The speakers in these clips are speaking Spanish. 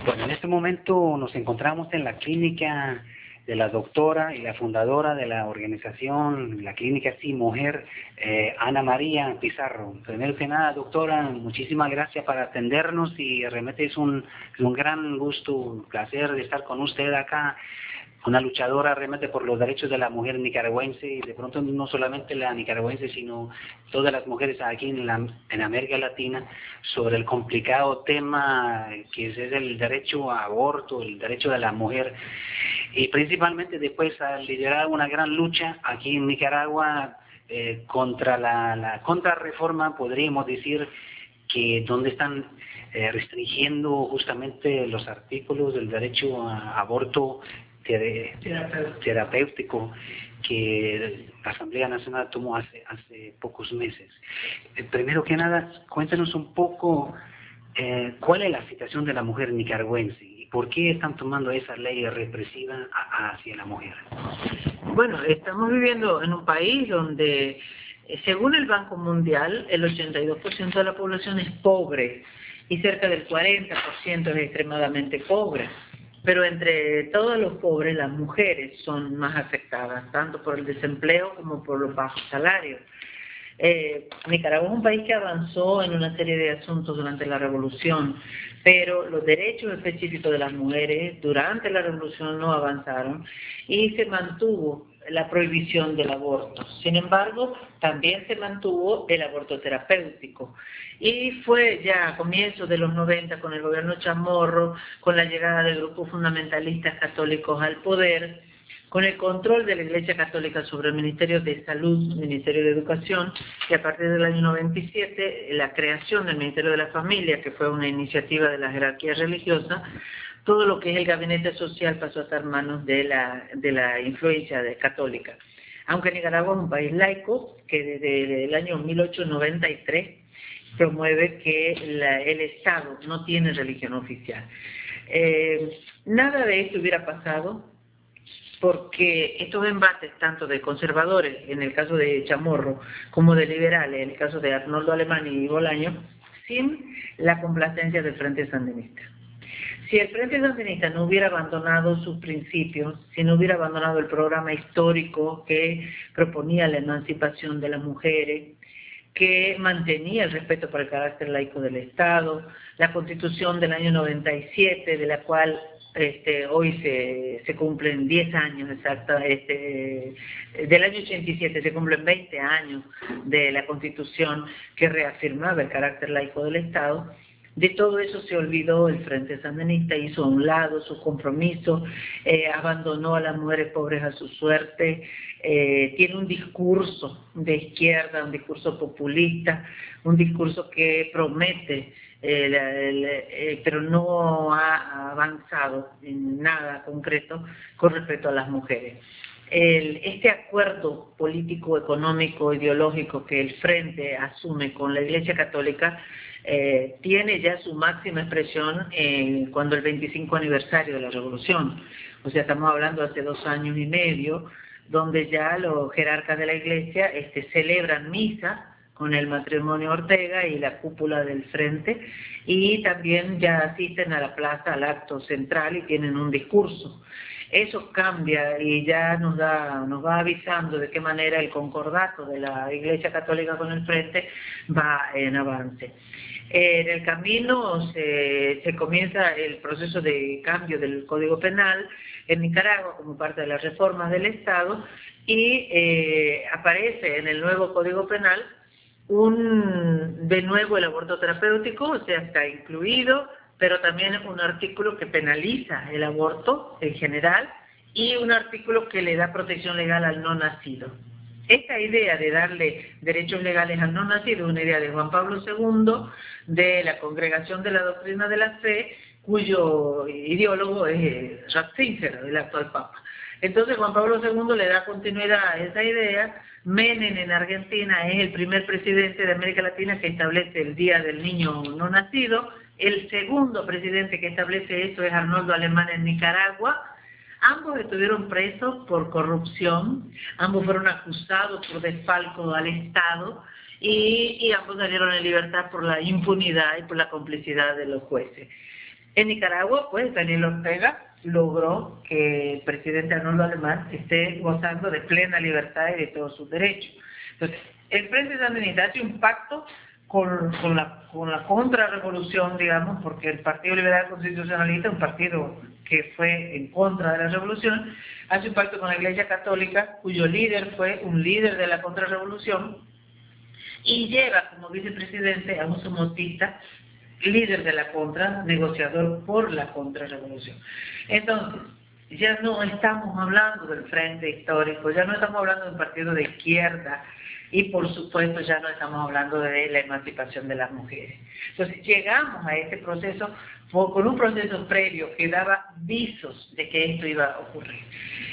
Bueno, en este momento nos encontramos en la clínica de la doctora y la fundadora de la organización, la clínica Sí Mujer, Ana María Pizarro. Primero que nada, doctora, muchísimas gracias por atendernos y realmente es un gran gusto, un placer de estar con usted acá. Una luchadora realmente por los derechos de la mujer nicaragüense, y de pronto no solamente la nicaragüense, sino todas las mujeres aquí en América Latina, sobre el complicado tema que es el derecho a aborto, el derecho de la mujer, y principalmente después a liderar una gran lucha aquí en Nicaragua contra la contrarreforma, podríamos decir, que donde están restringiendo justamente los artículos del derecho a aborto terapéutico que la Asamblea Nacional tomó hace pocos meses. Primero que nada, cuéntanos un poco cuál es la situación de la mujer nicaragüense y por qué están tomando esa ley represiva hacia la mujer. Bueno, estamos viviendo en un país donde, según el Banco Mundial, el 82% de la población es pobre y cerca del 40% es extremadamente pobre. Pero entre todos los pobres, las mujeres son más afectadas, tanto por el desempleo como por los bajos salarios. Nicaragua es un país que avanzó en una serie de asuntos durante la revolución, pero los derechos específicos de las mujeres durante la revolución no avanzaron y se mantuvo la prohibición del aborto. Sin embargo, también se mantuvo el aborto terapéutico. Y fue ya a comienzos de los 90, con el gobierno Chamorro, con la llegada de grupos fundamentalistas católicos al poder, con el control de la Iglesia Católica sobre el Ministerio de Salud, Ministerio de Educación, y a partir del año 97, la creación del Ministerio de la Familia, que fue una iniciativa de la jerarquía religiosa, todo lo que es el gabinete social pasó a estar en manos de la influencia católica. Aunque Nicaragua es un país laico, que desde el año 1893 promueve que el Estado no tiene religión oficial. Nada de esto hubiera pasado porque estos embates, tanto de conservadores, en el caso de Chamorro, como de liberales, en el caso de Arnoldo Alemán y Bolaño, sin la complacencia del Frente Sandinista. Si el Frente Sandinista no hubiera abandonado sus principios, si no hubiera abandonado el programa histórico que proponía la emancipación de las mujeres, que mantenía el respeto por el carácter laico del Estado, la Constitución del año 97, de la cual hoy se cumplen 10 años exacta, del año 87 se cumplen 20 años de la Constitución que reafirmaba el carácter laico del Estado. De todo eso se olvidó el Frente Sandinista, hizo a un lado su compromiso, abandonó a las mujeres pobres a su suerte, tiene un discurso de izquierda, un discurso populista, un discurso que promete, pero no ha avanzado en nada concreto con respecto a las mujeres. Este acuerdo político, económico, ideológico que el Frente asume con la Iglesia Católica tiene ya su máxima expresión cuando el 25 aniversario de la Revolución. O sea, estamos hablando hace 2 años y medio, donde ya los jerarcas de la Iglesia celebran misa con el matrimonio Ortega y la cúpula del Frente, y también ya asisten a la plaza, al acto central, y tienen un discurso. Eso cambia y ya nos va avisando de qué manera el concordato de la Iglesia Católica con el Frente va en avance. En el camino se comienza el proceso de cambio del Código Penal en Nicaragua como parte de las reformas del Estado, y aparece en el nuevo Código Penal de nuevo el aborto terapéutico, o sea, está incluido, pero también un artículo que penaliza el aborto en general y un artículo que le da protección legal al no nacido. Esta idea de darle derechos legales al no nacido es una idea de Juan Pablo II, de la Congregación de la Doctrina de la Fe, cuyo ideólogo es Ratzinger, el actual Papa. Entonces Juan Pablo II le da continuidad a esa idea. Menem en Argentina es el primer presidente de América Latina que establece el Día del Niño No Nacido. El segundo presidente que establece eso es Arnoldo Alemán en Nicaragua. Ambos estuvieron presos por corrupción, ambos fueron acusados por desfalco al Estado y ambos salieron en libertad por la impunidad y por la complicidad de los jueces. En Nicaragua, pues, Daniel Ortega logró que el presidente Arnoldo Alemán esté gozando de plena libertad y de todos sus derechos. Entonces, el Frente Sandinista hace un pacto con la contrarrevolución, digamos, porque el Partido Liberal Constitucionalista, un partido que fue en contra de la revolución, hace un pacto con la Iglesia Católica, cuyo líder fue un líder de la contrarrevolución, y lleva como vicepresidente a un somotista, líder de la contra, negociador por la contrarrevolución. Entonces, ya no estamos hablando del Frente Histórico, ya no estamos hablando de un partido de izquierda, y por supuesto ya no estamos hablando de la emancipación de las mujeres. Entonces llegamos a este proceso con un proceso previo que daba visos de que esto iba a ocurrir.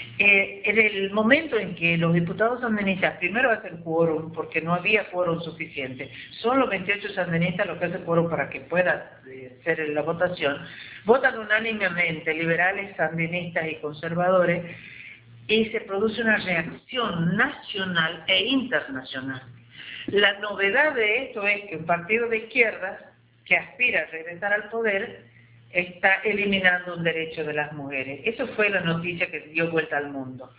En el momento en que los diputados sandinistas primero hacen quórum, porque no había quórum suficiente, son los 28 sandinistas los que hacen quórum para que pueda ser la votación, votan unánimemente liberales, sandinistas y conservadores, y se produce una reacción nacional e internacional. La novedad de esto es que un partido de izquierda que aspira a regresar al poder está eliminando un derecho de las mujeres. Eso fue la noticia que dio vuelta al mundo.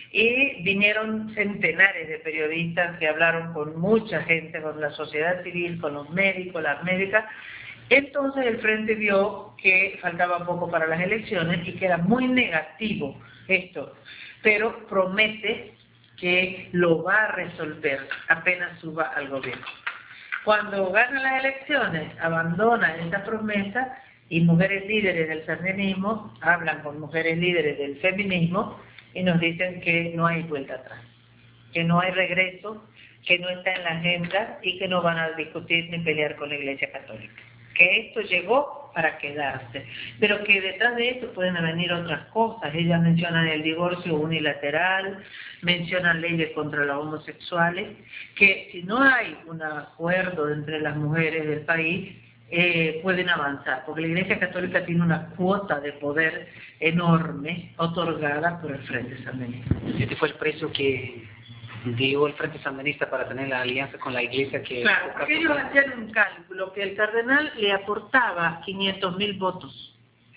Y vinieron centenares de periodistas que hablaron con mucha gente, con la sociedad civil, con los médicos, las médicas. Entonces el Frente vio que faltaba poco para las elecciones y que era muy negativo esto, pero promete que lo va a resolver apenas suba al gobierno. Cuando gana las elecciones, abandona esa promesa y mujeres líderes del sandinismo hablan con mujeres líderes del feminismo y nos dicen que no hay vuelta atrás, que no hay regreso, que no está en la agenda y que no van a discutir ni pelear con la Iglesia Católica. Que esto llegó para quedarse, pero que detrás de esto pueden venir otras cosas. Ellas mencionan el divorcio unilateral, mencionan leyes contra los homosexuales, que si no hay un acuerdo entre las mujeres del país, pueden avanzar, porque la Iglesia Católica tiene una cuota de poder enorme otorgada por el Frente Sandinista. Este fue el precio que dio el Frente Sandinista para tener la alianza con la Iglesia que... Claro, porque ellos hacían un cálculo que el cardenal le aportaba 500.000 votos.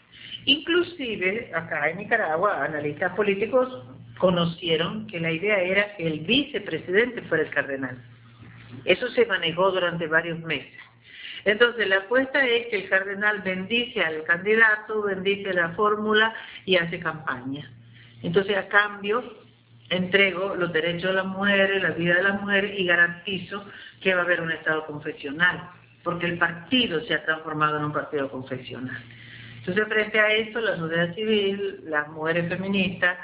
Inclusive, acá en Nicaragua, analistas políticos conocieron que la idea era que el vicepresidente fuera el cardenal. Eso se manejó durante varios meses. Entonces, la apuesta es que el cardenal bendice al candidato, bendice la fórmula y hace campaña. Entonces, a cambio, entrego los derechos de las mujeres, la vida de las mujeres y garantizo que va a haber un Estado confesional, porque el partido se ha transformado en un partido confesional. Entonces, frente a eso, la sociedad civil, las mujeres feministas,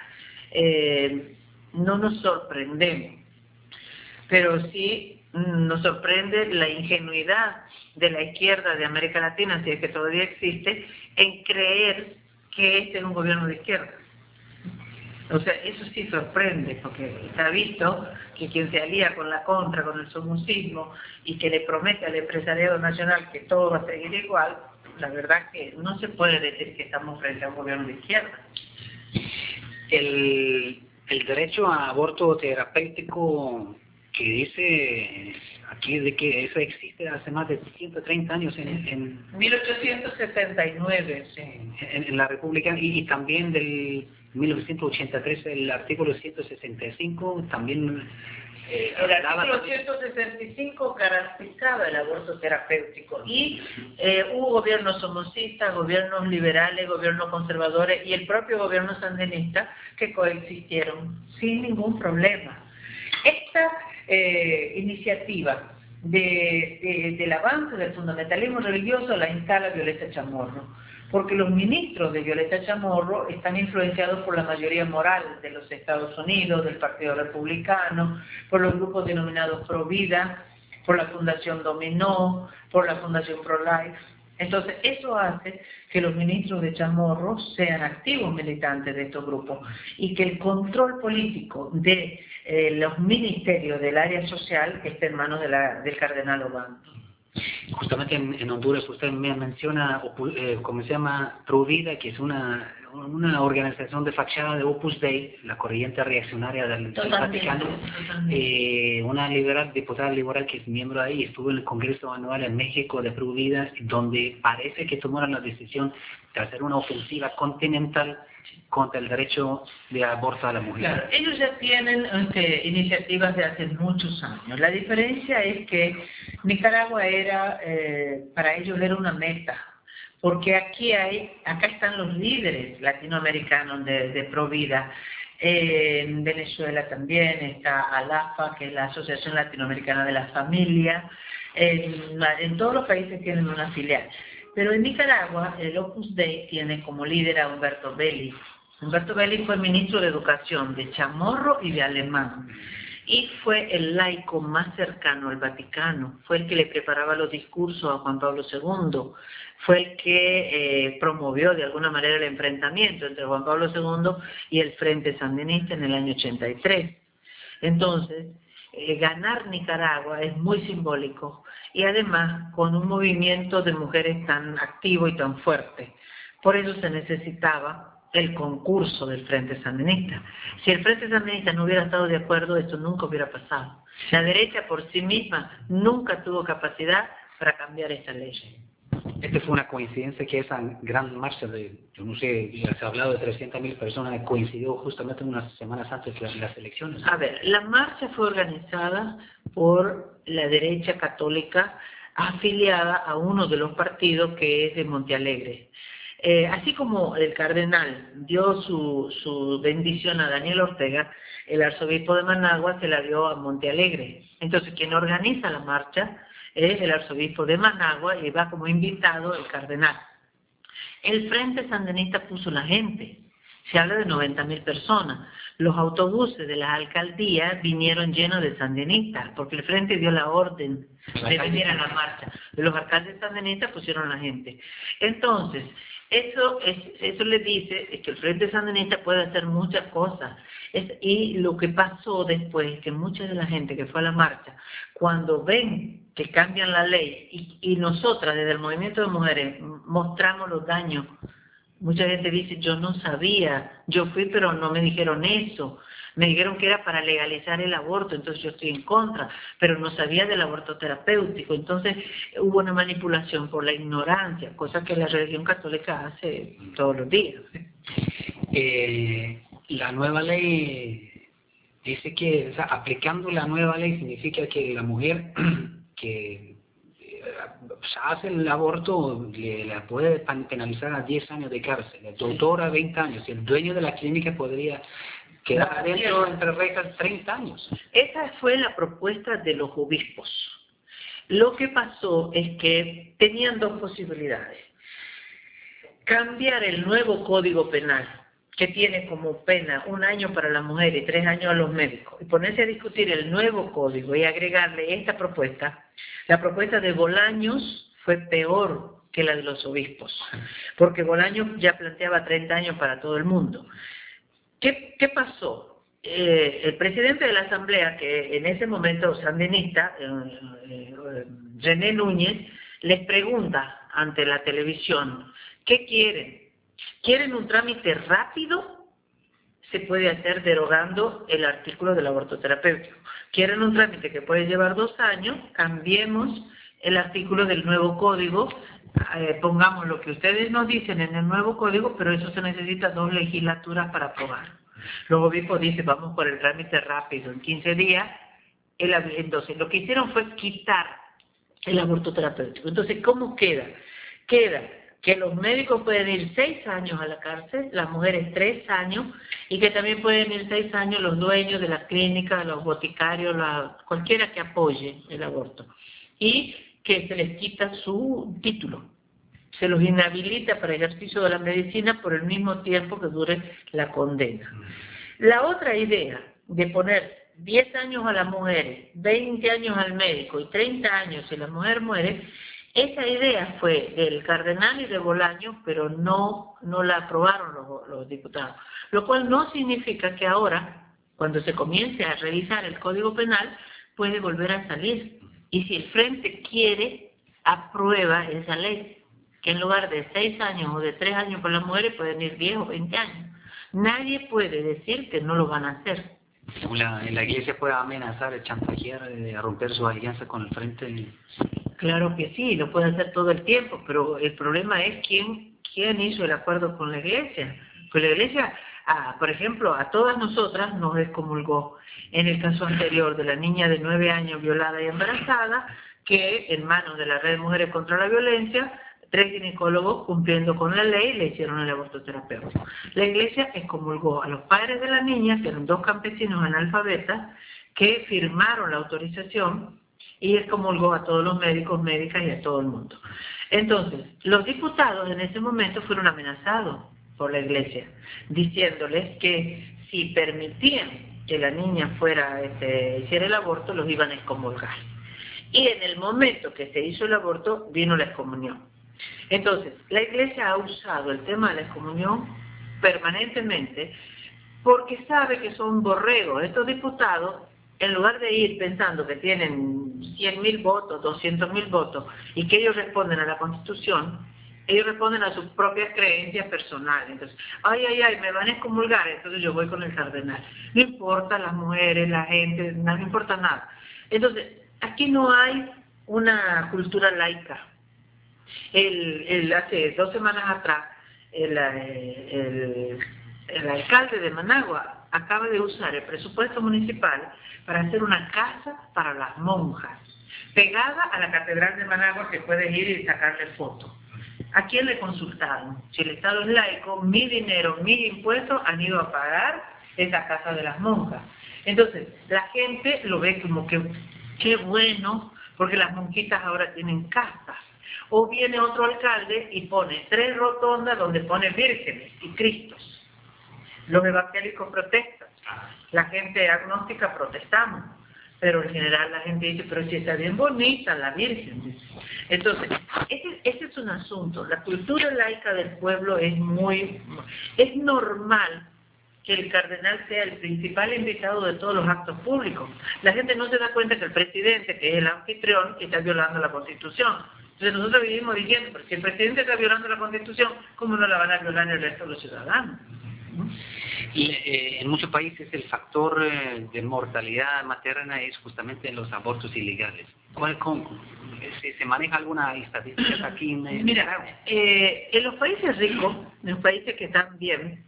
no nos sorprendemos, pero sí nos sorprende la ingenuidad de la izquierda de América Latina, si es que todavía existe, en creer que este es un gobierno de izquierda. O sea, eso sí sorprende, porque se ha visto que quien se alía con la contra, con el somocismo, y que le promete al empresariado nacional que todo va a seguir igual, la verdad que no se puede decir que estamos frente a un gobierno de izquierda. El derecho a aborto terapéutico que dice aquí de que eso existe hace más de 130 años en 1879, sí. en la República, y también del 1983 el artículo 165 también el artículo 165 garantizaba el aborto terapéutico y hubo gobiernos somocistas, gobiernos liberales, gobiernos conservadores y el propio gobierno sandinista que coexistieron sin ningún problema. Esta iniciativa del avance del fundamentalismo religioso la instala Violeta Chamorro, porque los ministros de Violeta Chamorro están influenciados por la mayoría moral de los Estados Unidos, del Partido Republicano, por los grupos denominados Pro Vida, por la Fundación Dominó, por la Fundación Pro Life. Entonces, eso hace que los ministros de Chamorro sean activos militantes de estos grupos y que el control político de los ministerios del área social esté en manos del cardenal Obando. Justamente en Honduras usted me menciona, ¿cómo se llama? Provida, que es una una organización de fachada de Opus Dei, la corriente reaccionaria del Vaticano, una diputada liberal que es miembro ahí, estuvo en el Congreso Anual en México de Pro Vida, donde parece que tomaron la decisión de hacer una ofensiva continental contra el derecho de aborto a la mujer. Claro, ellos ya tienen iniciativas de hace muchos años. La diferencia es que Nicaragua para ellos era una meta, porque acá están los líderes latinoamericanos de Pro Vida. En Venezuela también está ALAFA, que es la Asociación Latinoamericana de la Familia. En todos los países tienen una filial. Pero en Nicaragua, el Opus Dei tiene como líder a Humberto Belli. Humberto Belli fue ministro de Educación de Chamorro y de Alemán. Y fue el laico más cercano al Vaticano. Fue el que le preparaba los discursos a Juan Pablo II. Fue el que promovió de alguna manera el enfrentamiento entre Juan Pablo II y el Frente Sandinista en el año 83. Entonces, ganar Nicaragua es muy simbólico y además con un movimiento de mujeres tan activo y tan fuerte. Por eso se necesitaba el concurso del Frente Sandinista. Si el Frente Sandinista no hubiera estado de acuerdo, esto nunca hubiera pasado. La derecha por sí misma nunca tuvo capacidad para cambiar esta ley. Este fue una coincidencia que esa gran marcha yo no sé, se ha hablado de 300.000 personas, coincidió justamente unas semanas antes de las elecciones. A ver, la marcha fue organizada por la derecha católica afiliada a uno de los partidos que es de Montealegre. Así como el cardenal dio su bendición a Daniel Ortega, el arzobispo de Managua se la dio a Montealegre. Entonces, quien organiza la marcha es el arzobispo de Managua y va como invitado el cardenal. El Frente Sandinista puso la gente, se habla de 90.000 personas. Los autobuses de las alcaldías vinieron llenos de sandinistas, porque el Frente dio la orden de venir a la marcha. Los alcaldes sandinistas pusieron la gente. Entonces, eso le dice que el Frente Sandinista puede hacer muchas cosas. Y lo que pasó después, que mucha de la gente que fue a la marcha, cuando ven que cambian la ley, y nosotras desde el movimiento de mujeres mostramos los daños, mucha gente dice, yo no sabía, yo fui pero no me dijeron eso, me dijeron que era para legalizar el aborto, entonces yo estoy en contra, pero no sabía del aborto terapéutico, entonces hubo una manipulación por la ignorancia, cosa que la religión católica hace todos los días. La nueva ley dice que, o sea, aplicando la nueva ley significa que la mujer que hace el aborto la puede penalizar a 10 años de cárcel, el doctor a 20 años, y el dueño de la clínica podría quedar adentro entre rejas 30 años. Esa fue la propuesta de los obispos. Lo que pasó es que tenían dos posibilidades. Cambiar el nuevo Código Penal, que tiene como pena 1 año para la mujer y 3 años a los médicos, y ponerse a discutir el nuevo código y agregarle esta propuesta. La propuesta de Bolaños fue peor que la de los obispos, porque Bolaños ya planteaba 30 años para todo el mundo. ¿Qué pasó? El presidente de la Asamblea, que en ese momento sandinista, René Núñez, les pregunta ante la televisión, ¿qué quieren? ¿Quieren un trámite rápido? Se puede hacer derogando el artículo del aborto terapéutico. ¿Quieren un trámite que puede llevar 2 años? Cambiemos el artículo del nuevo código, pongamos lo que ustedes nos dicen en el nuevo código, pero eso se necesita 2 legislaturas para aprobar. Los obispos dicen, vamos por el trámite rápido, en 15 días. Entonces, lo que hicieron fue quitar el aborto terapéutico. Entonces, ¿cómo queda? Queda que los médicos pueden ir 6 años a la cárcel, las mujeres 3 años, y que también pueden ir 6 años los dueños de las clínicas, los boticarios, cualquiera que apoye el aborto. Y que se les quita su título, se los inhabilita para ejercicio de la medicina por el mismo tiempo que dure la condena. La otra idea de poner 10 años a las mujeres, 20 años al médico y 30 años si la mujer muere, esa idea fue del cardenal y de Bolaños, pero no la aprobaron los diputados. Lo cual no significa que ahora, cuando se comience a revisar el Código Penal, puede volver a salir. Y si el Frente quiere, aprueba esa ley. que en lugar de 6 años o de 3 años para las mujeres pueden ir 10 o 20 años. Nadie puede decir que no lo van a hacer. La iglesia puede amenazar, chantajear, romper su alianza con el frente. Claro que sí, lo puede hacer todo el tiempo, pero el problema es quién hizo el acuerdo con la iglesia. Pues la iglesia, por ejemplo, a todas nosotras nos excomulgó en el caso anterior de la niña de 9 años violada y embarazada, que en manos de la Red de Mujeres contra la Violencia, 3 ginecólogos cumpliendo con la ley le hicieron el aborto terapéutico. La iglesia excomulgó a los padres de la niña, que eran 2 campesinos analfabetas, que firmaron la autorización, y excomulgó a todos los médicos, médicas y a todo el mundo. Entonces, los diputados en ese momento fueron amenazados por la iglesia, diciéndoles que si permitían que la niña hiciera el aborto, los iban a excomulgar. Y en el momento que se hizo el aborto, vino la excomunión. Entonces, la iglesia ha usado el tema de la excomunión permanentemente porque sabe que son borregos. Estos diputados, en lugar de ir pensando que tienen 100.000 votos, 200.000 votos, y que ellos responden a la Constitución, ellos responden a sus propias creencias personales. Entonces, ay, me van a excomulgar, entonces yo voy con el cardenal. No importa las mujeres, la gente, no importa nada. Entonces, aquí no hay una cultura laica. Hace 2 semanas atrás, el alcalde de Managua acaba de usar el presupuesto municipal para hacer una casa para las monjas, pegada a la catedral de Managua, que puedes ir y sacarle foto. ¿A quién le consultaron? Si el Estado es laico, mi dinero, mis impuestos han ido a pagar esa casa de las monjas. Entonces, la gente lo ve como que, qué bueno, porque las monjitas ahora tienen casas. O viene otro alcalde y pone 3 rotondas donde pone vírgenes y cristos. Los evangélicos protestan, la gente agnóstica protestamos, pero en general la gente dice, pero si está bien bonita la Virgen. Entonces, ese es un asunto. La cultura laica del pueblo es normal que el cardenal sea el principal invitado de todos los actos públicos. La gente no se da cuenta que el presidente, que es el anfitrión, está violando la Constitución. Entonces nosotros vivimos diciendo, pero si el presidente está violando la Constitución, ¿cómo no la van a violar el resto de los ciudadanos? Y en muchos países el factor de mortalidad materna es justamente los abortos ilegales. ¿Se maneja alguna estadística aquí en Mira, en los países ricos, en los países que están bien,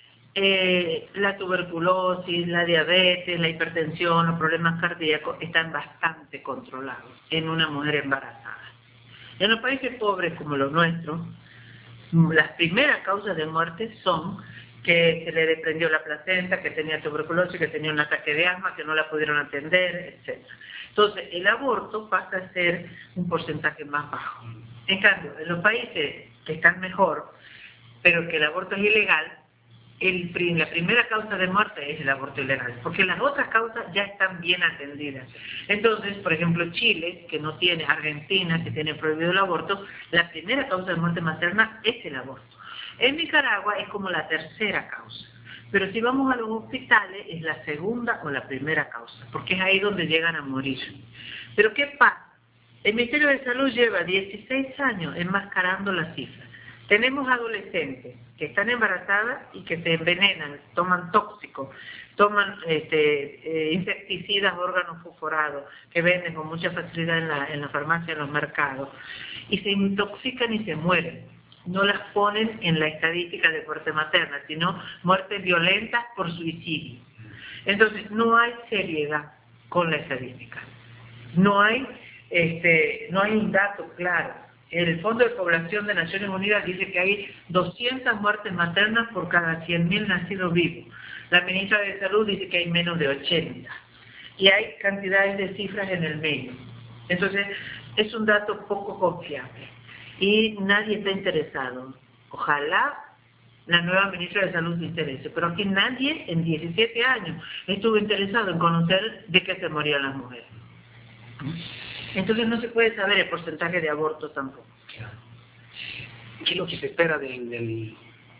la tuberculosis, la diabetes, la hipertensión, los problemas cardíacos están bastante controlados en una mujer embarazada. En los países pobres como los nuestros, las primeras causas de muerte son que se le desprendió la placenta, que tenía tuberculosis, que tenía un ataque de asma, que no la pudieron atender, etc. Entonces, el aborto pasa a ser un porcentaje más bajo. En cambio, en los países que están mejor, pero que el aborto es ilegal, la primera causa de muerte es el aborto ilegal, porque las otras causas ya están bien atendidas. Entonces, por ejemplo, Chile, que no tiene, Argentina, que tiene prohibido el aborto, la primera causa de muerte materna es el aborto. En Nicaragua es como la tercera causa, pero si vamos a los hospitales es la segunda o la primera causa, porque es ahí donde llegan a morir. Pero ¿qué pasa? El Ministerio de Salud lleva 16 años enmascarando las cifras. Tenemos adolescentes que están embarazadas y que se envenenan, toman tóxicos, toman insecticidas, órganos fosforados, que venden con mucha facilidad en la farmacia, en los mercados, y se intoxican y se mueren. No las ponen en la estadística de muerte materna, sino muertes violentas por suicidio. Entonces, no hay seriedad con la estadística. No hay un dato claro. El Fondo de Población de Naciones Unidas dice que hay 200 muertes maternas por cada 100.000 nacidos vivos. La ministra de Salud dice que hay menos de 80. Y hay cantidades de cifras en el medio. Entonces, es un dato poco confiable. Y nadie está interesado. Ojalá la nueva ministra de Salud se interese, pero aquí nadie en 17 años estuvo interesado en conocer de qué se morían las mujeres. Entonces no se puede saber el porcentaje de abortos tampoco. ¿Qué es lo que se espera del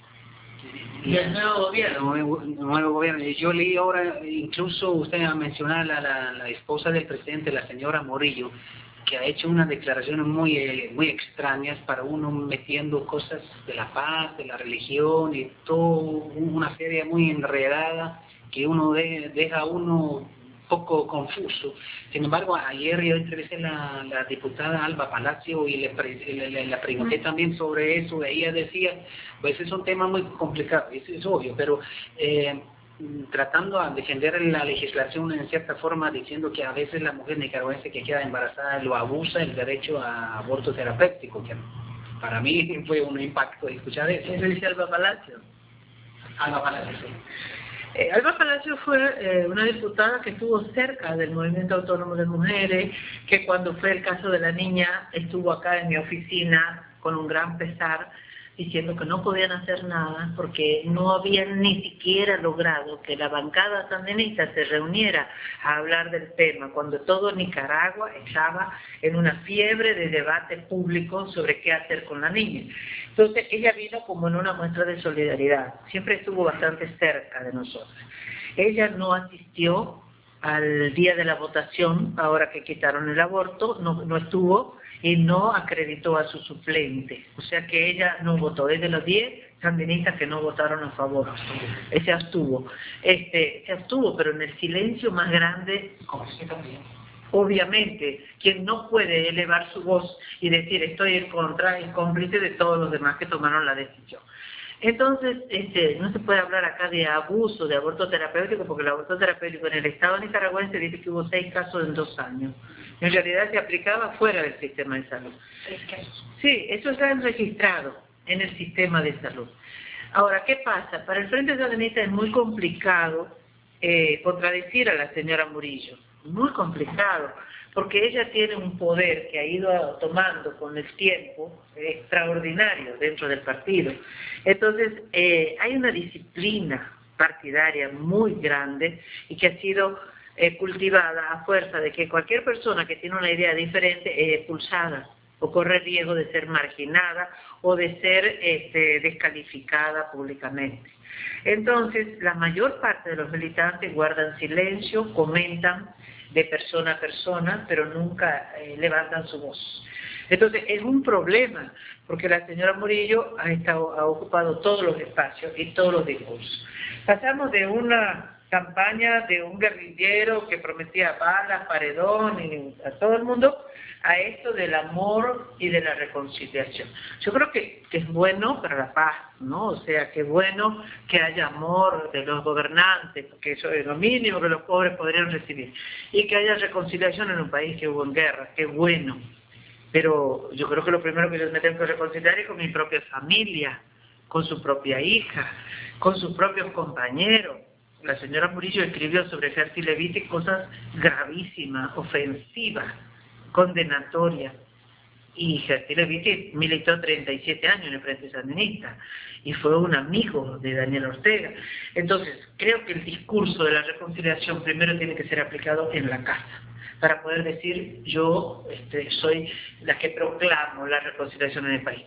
nuevo gobierno? Nuevo gobierno? Yo leí ahora, incluso usted ha mencionado a la esposa del presidente, la señora Morillo, que ha hecho unas declaraciones muy extrañas para uno metiendo cosas de la paz, de la religión y todo una serie muy enredada que uno deja a uno un poco confuso. Sin embargo, ayer yo entrevisté a la diputada Alba Palacio y le pregunté también sobre eso. Ella decía, pues es un tema muy complicado, eso es obvio, pero tratando de defender la legislación en cierta forma, diciendo que a veces la mujer nicaragüense que queda embarazada lo abusa el derecho a aborto terapéutico, que para mí fue un impacto escuchar eso. Eso dice Alba Palacio. Alba Palacio, sí. Alba Palacio fue una diputada que estuvo cerca del Movimiento Autónomo de Mujeres, que cuando fue el caso de la niña estuvo acá en mi oficina con un gran pesar, diciendo que no podían hacer nada porque no habían ni siquiera logrado que la bancada sandinista se reuniera a hablar del tema, cuando todo Nicaragua estaba en una fiebre de debate público sobre qué hacer con la niña. Entonces ella vino como en una muestra de solidaridad, siempre estuvo bastante cerca de nosotros. Ella no asistió al día de la votación, ahora que quitaron el aborto, no estuvo, y no acreditó a su suplente. O sea que ella no votó. Es de los 10 sandinistas que no votaron a favor. Se abstuvo. Se abstuvo, pero en el silencio más grande. Obviamente, quien no puede elevar su voz y decir estoy en contra, es cómplice de todos los demás que tomaron la decisión. Entonces, no se puede hablar acá de abuso de aborto terapéutico, porque el aborto terapéutico en el Estado nicaragüense dice que hubo 6 casos en 2 años. En realidad se aplicaba fuera del sistema de salud. 6 casos. Sí, eso está registrado en el sistema de salud. Ahora, ¿qué pasa? Para el Frente Sandinista es muy complicado contradecir a la señora Murillo. Muy complicado, porque ella tiene un poder que ha ido tomando con el tiempo extraordinario dentro del partido. Entonces, hay una disciplina partidaria muy grande y que ha sido cultivada a fuerza de que cualquier persona que tiene una idea diferente es expulsada o corre riesgo de ser marginada o de ser descalificada públicamente. Entonces, la mayor parte de los militantes guardan silencio, comentan de persona a persona, pero nunca levantan su voz. Entonces, es un problema, porque la señora Murillo ha ocupado todos los espacios y todos los discursos. Pasamos de una campaña de un guerrillero que prometía balas, paredón y a todo el mundo, a esto del amor y de la reconciliación. Yo creo que es bueno para la paz, ¿no? O sea, que es bueno que haya amor de los gobernantes, porque eso es lo mínimo que los pobres podrían recibir, y que haya reconciliación en un país que hubo en guerra, que es bueno. Pero yo creo que lo primero que yo me tengo que reconciliar es con mi propia familia, con su propia hija, con sus propios compañeros. La señora Murillo escribió sobre Gerty Leviti cosas gravísimas, ofensivas, condenatorias. Y Gerty Leviti militó 37 años en el Frente Sandinista y fue un amigo de Daniel Ortega. Entonces, creo que el discurso de la reconciliación primero tiene que ser aplicado en la casa, para poder decir yo soy la que proclamo la reconciliación en el país.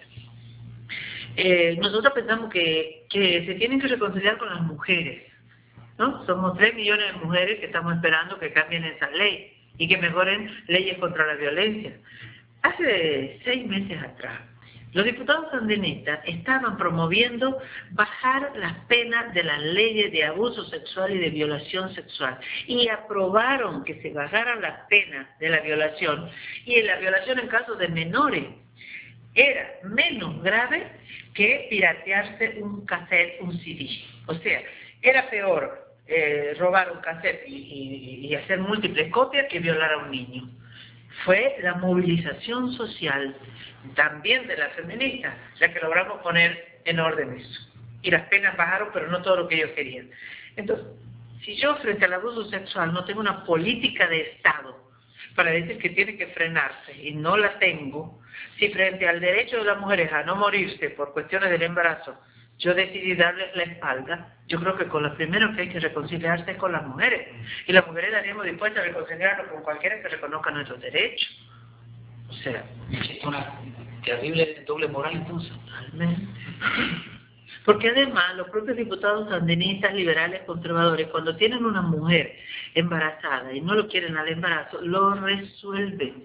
Nosotros pensamos que se tienen que reconciliar con las mujeres, ¿no? Somos 3 millones de mujeres que estamos esperando que cambien esa ley y que mejoren leyes contra la violencia. Hace 6 meses atrás, los diputados sandinistas estaban promoviendo bajar las penas de las leyes de abuso sexual y de violación sexual y aprobaron que se bajaran las penas de la violación, y en la violación en casos de menores era menos grave que piratearse un cassette, un CD. O sea, era peor robar un cassette y hacer múltiples copias que violar a un niño. Fue la movilización social también de las feministas la que logramos poner en orden eso. Y las penas bajaron, pero no todo lo que ellos querían. Entonces, si yo frente al abuso sexual no tengo una política de Estado para decir que tiene que frenarse y no la tengo, si frente al derecho de las mujeres a no morirse por cuestiones del embarazo yo decidí darles la espalda, yo creo que con los primeros que hay que reconciliarse es con las mujeres. Y las mujeres estaríamos dispuestas a reconciliarnos con cualquiera que reconozca nuestros derechos. O sea, es una terrible doble moral entonces. Totalmente. Porque además los propios diputados sandinistas, liberales, conservadores, cuando tienen una mujer embarazada y no lo quieren al embarazo, lo resuelven.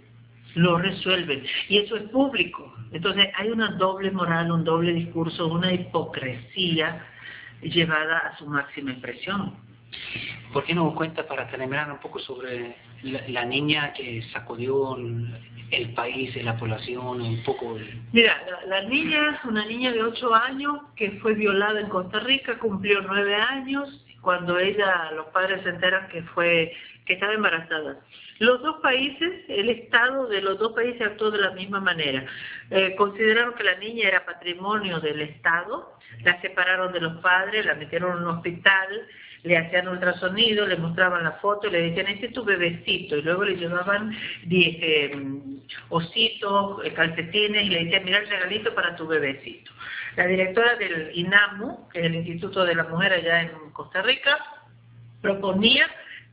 lo resuelven, y eso es público. Entonces hay una doble moral, un doble discurso, una hipocresía llevada a su máxima expresión. ¿Por qué no cuenta para terminar un poco sobre la niña que sacudió el país y la población un poco? Mira, la niña es una niña de 8 años que fue violada en Costa Rica, cumplió 9 años, cuando los padres se enteran que estaba embarazada. Los dos países, el Estado de los dos países actuó de la misma manera. Consideraron que la niña era patrimonio del Estado, la separaron de los padres, la metieron en un hospital, le hacían ultrasonido, le mostraban la foto y le decían, este es tu bebecito, y luego le llevaban ositos, calcetines, y le decían, mira el regalito para tu bebecito. La directora del INAMU, que es el Instituto de la Mujer allá en Costa Rica, proponía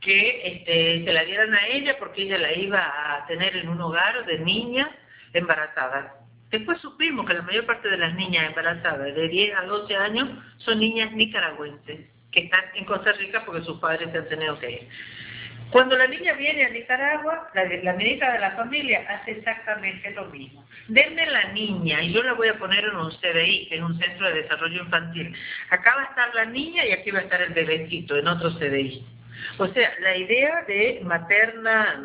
que se la dieran a ella porque ella la iba a tener en un hogar de niñas embarazadas. Después supimos que la mayor parte de las niñas embarazadas de 10 a 12 años son niñas nicaragüenses que están en Costa Rica porque sus padres se han tenido que ir. Cuando la niña viene a Nicaragua, la ministra de la Familia hace exactamente lo mismo. Denme la niña y yo la voy a poner en un CDI, en un Centro de Desarrollo Infantil. Acá va a estar la niña y aquí va a estar el bebecito, en otro CDI. O sea, la idea de materna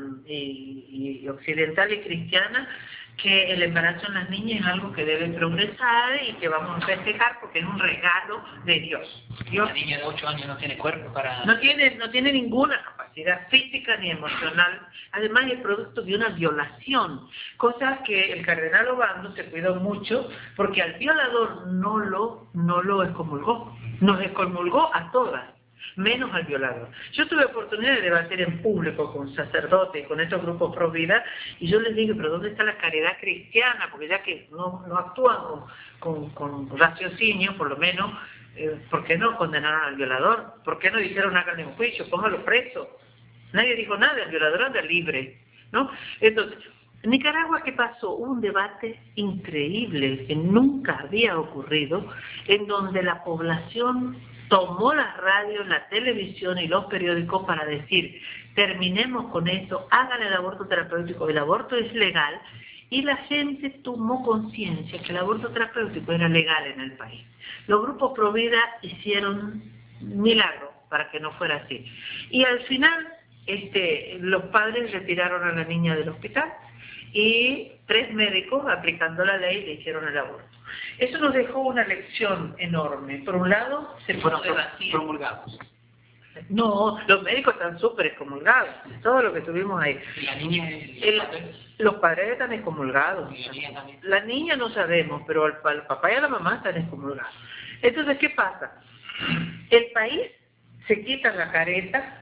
y occidental y cristiana, que el embarazo en las niñas es algo que debe progresar y que vamos a festejar porque es un regalo de Dios. La niña de 8 años no tiene cuerpo para... No tiene ninguna capacidad física ni emocional. Además es producto de una violación, cosa que el cardenal Obando se cuidó mucho porque al violador no lo excomulgó, nos excomulgó a todas, menos al violador. Yo tuve oportunidad de debatir en público con sacerdotes, con estos grupos pro vida, y yo les digo, pero ¿dónde está la caridad cristiana? Porque ya que no actúan con raciocinio, por lo menos, ¿por qué no condenaron al violador? ¿Por qué no dijeron háganle un juicio, póngalo preso? Nadie dijo nada, el violador anda libre, ¿no? Entonces, en Nicaragua, ¿qué pasó? Hubo un debate increíble que nunca había ocurrido, en donde la población tomó las radios, la televisión y los periódicos para decir, terminemos con esto, hagan el aborto terapéutico, el aborto es legal, y la gente tomó conciencia que el aborto terapéutico era legal en el país. Los grupos pro vida hicieron milagros para que no fuera así. Y al final, los padres retiraron a la niña del hospital y 3 médicos, aplicando la ley, le hicieron el aborto. Eso nos dejó una lección enorme. Por un lado, se fueron promulgados. No, los médicos están súper excomulgados, todo lo que tuvimos ahí. La niña los padres están excomulgados. La niña no sabemos, pero el papá y la mamá están excomulgados. Entonces, ¿qué pasa? El país se quita la careta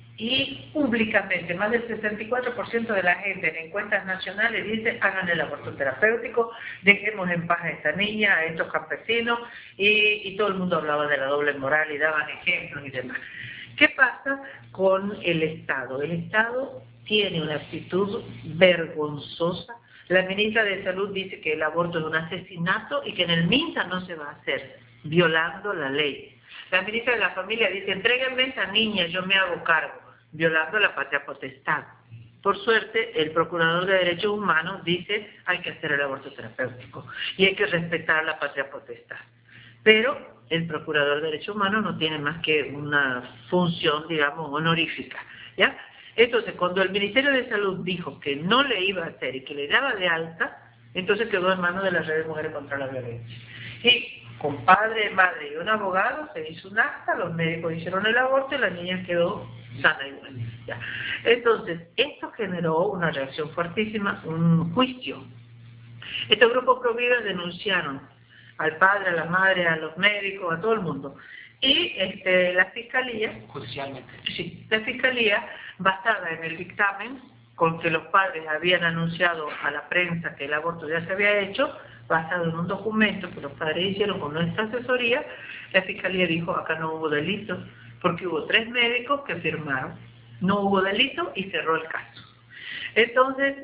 y públicamente más del 64% de la gente en encuestas nacionales dice hagan el aborto terapéutico, dejemos en paz a esta niña, a estos campesinos, y todo el mundo hablaba de la doble moral y daban ejemplos y demás. ¿Qué pasa con el Estado? El Estado tiene una actitud vergonzosa. La ministra de Salud dice que el aborto es un asesinato y que en el MINSA no se va a hacer, violando la ley. La ministra de la Familia dice, entréguenme a esa niña, yo me hago cargo, violando la patria potestad. Por suerte, el Procurador de Derechos Humanos dice, hay que hacer el aborto terapéutico y hay que respetar la patria potestad. Pero el Procurador de Derechos Humanos no tiene más que una función, digamos, honorífica, ¿ya? Entonces, cuando el Ministerio de Salud dijo que no le iba a hacer y que le daba de alta, entonces quedó en manos de la Red de Mujeres contra la Violencia. Y con padre, madre y un abogado se hizo un acta, los médicos hicieron el aborto y la niña quedó sana y buena. ¿Ya? Entonces, esto generó una reacción fuertísima, un juicio. Estos grupos pro vida denunciaron al padre, a la madre, a los médicos, a todo el mundo. Y la fiscalía, judicialmente. Sí, la fiscalía, basada en el dictamen con que los padres habían anunciado a la prensa que el aborto ya se había hecho, basado en un documento que los padres hicieron con nuestra asesoría, la fiscalía dijo, acá no hubo delito, porque hubo 3 médicos que firmaron, no hubo delito y cerró el caso. Entonces,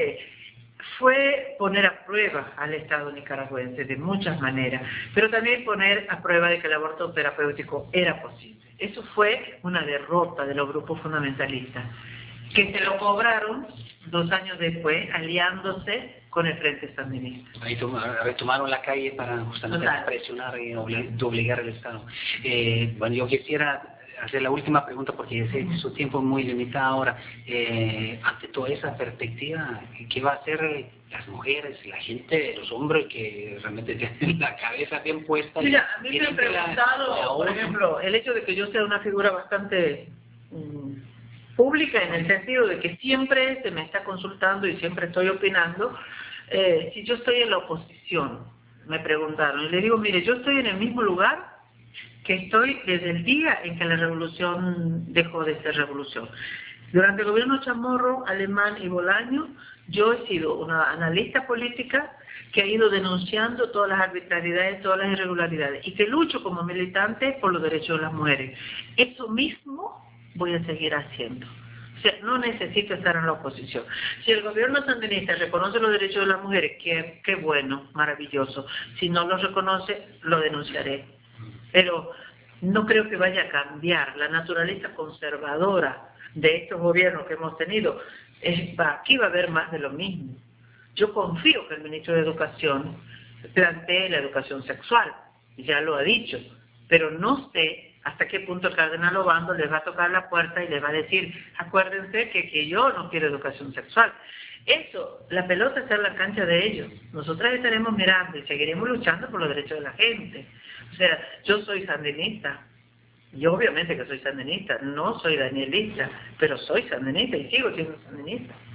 fue poner a prueba al Estado nicaragüense de muchas maneras, pero también poner a prueba de que el aborto terapéutico era posible. Eso fue una derrota de los grupos fundamentalistas. que se lo cobraron 2 años después, aliándose con el Frente Sandinista. Ahí retomaron la calle para justamente presionar y obligar al Estado. Bueno, yo quisiera hacer la última pregunta porque sé que su tiempo es muy limitado ahora. Ante toda esa perspectiva, ¿qué va a hacer las mujeres, la gente, los hombres que realmente tienen la cabeza bien puesta? Mira, a mí me han preguntado, por ejemplo, el hecho de que yo sea una figura bastante pública en el sentido de que siempre se me está consultando y siempre estoy opinando. Si yo estoy en la oposición, me preguntaron, y le digo, mire, yo estoy en el mismo lugar que estoy desde el día en que la revolución dejó de ser revolución. Durante el gobierno Chamorro, Alemán y Bolaño, yo he sido una analista política que ha ido denunciando todas las arbitrariedades, todas las irregularidades, y que lucho como militante por los derechos de las mujeres. Eso mismo voy a seguir haciendo. O sea, no necesito estar en la oposición. Si el gobierno sandinista reconoce los derechos de las mujeres, qué bueno, maravilloso. Si no los reconoce, lo denunciaré. Pero no creo que vaya a cambiar la naturaleza conservadora de estos gobiernos que hemos tenido. Aquí va a haber más de lo mismo. Yo confío que el ministro de Educación plantee la educación sexual, ya lo ha dicho, pero no sé hasta qué punto el cardenal Obando les va a tocar la puerta y les va a decir, acuérdense que yo no quiero educación sexual. Eso, la pelota está en la cancha de ellos. Nosotras estaremos mirando y seguiremos luchando por los derechos de la gente. O sea, yo soy sandinista. Yo obviamente que soy sandinista, no soy danielista, pero soy sandinista y sigo siendo sandinista.